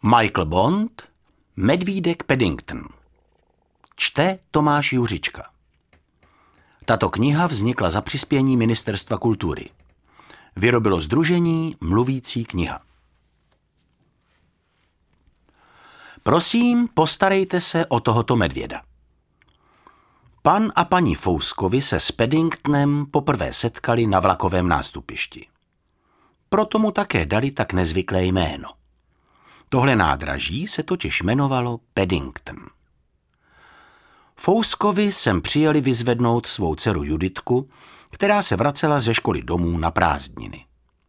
Michael Bond, Medvídek Paddington. Čte Tomáš Juřička. Tato kniha vznikla za přispění Ministerstva kultury. Vyrobilo sdružení Mluvící kniha. Prosím, postarejte se o tohoto medvěda. Pan a paní Fouskovi se s Paddingtonem poprvé setkali na vlakovém nástupišti. Proto mu také dali tak nezvyklé jméno. Tohle nádraží se totiž jmenovalo Paddington. Fouskovi sem přijeli vyzvednout svou dceru Juditku, která se vracela ze školy domů na prázdniny.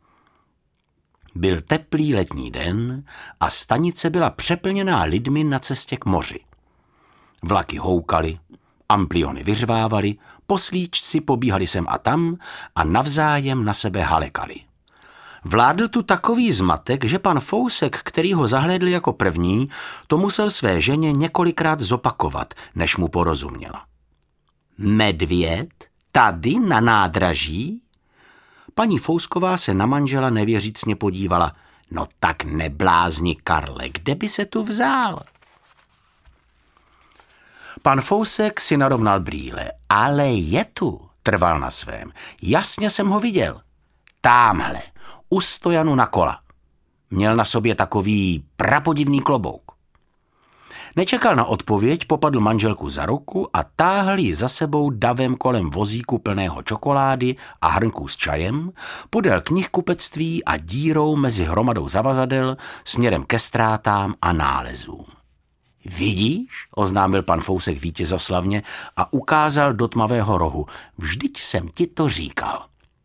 Byl teplý letní den a stanice byla přeplněná lidmi na cestě k moři. Vlaky houkaly, ampliony vyřvávaly, poslíčci pobíhali sem a tam a navzájem na sebe halekali. Vládl tu takový zmatek, že pan Fousek, který ho zahlédl jako první, to musel své ženě několikrát zopakovat, než mu porozuměla. Medvěd? Tady na nádraží? Paní Fousková se na manžela nevěřícně podívala. No tak neblázni, Karle, kde by se tu vzal? Pan Fousek si narovnal brýle. Ale je tu, trval na svém. Jasně jsem ho viděl. Támhle, u stojanu na kola. Měl na sobě takový prapodivný klobouk. Nečekal na odpověď, popadl manželku za ruku a táhl ji za sebou davem kolem vozíku plného čokolády a hrnků s čajem, podél knihkupectví a dírou mezi hromadou zavazadel směrem ke ztrátám a nálezům. Vidíš, oznámil pan Fousek vítězoslavně a ukázal do tmavého rohu. Vždyť jsem ti to říkal.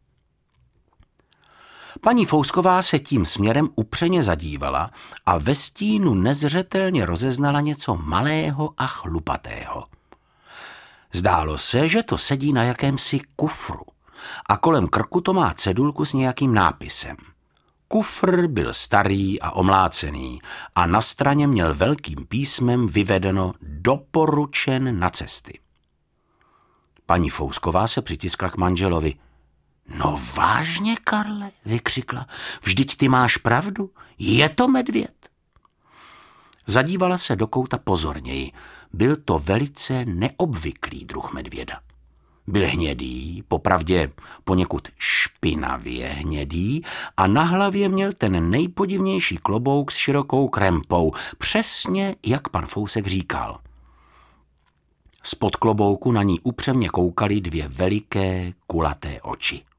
Paní Fousková se tím směrem upřeně zadívala a ve stínu nezřetelně rozeznala něco malého a chlupatého. Zdálo se, že to sedí na jakémsi kufru a kolem krku to má cedulku s nějakým nápisem. Kufr byl starý a omlácený a na straně měl velkým písmem vyvedeno Doporučen na cesty. Paní Fousková se přitiskla k manželovi. No vážně, Karle, vykřikla, vždyť ty máš pravdu, je to medvěd. Zadívala se do kouta pozorněji, byl to velice neobvyklý druh medvěda. Byl hnědý, popravdě poněkud špinavě hnědý a na hlavě měl ten nejpodivnější klobouk s širokou krempou, přesně jak pan Fousek říkal. Spod klobouku na ní upřemně koukaly dvě veliké kulaté oči.